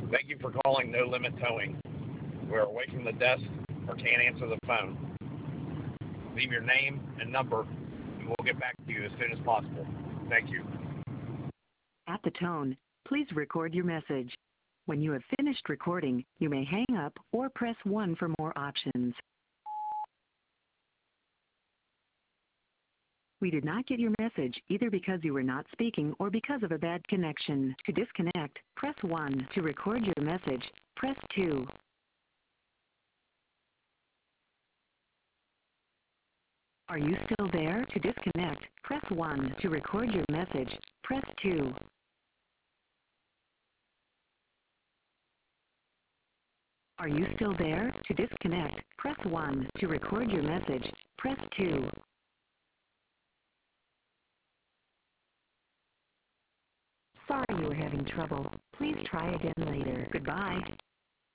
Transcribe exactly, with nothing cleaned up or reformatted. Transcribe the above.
Thank you for calling No Limit Towing. We are away from the desk or can't answer the phone. Leave your name and number, and we'll get back to you as soon as possible. Thank you. At the tone, please record your message. When you have finished recording, you may hang up or press one for more options. We did not get your message either because you were not speaking or because of a bad connection. To disconnect, press one. To record your message, press two. Are you still there? To disconnect, press one. To record your message, press two. Are you still there? To disconnect, press one. To record your message, press two. Sorry you were having trouble. Please try again later. Goodbye.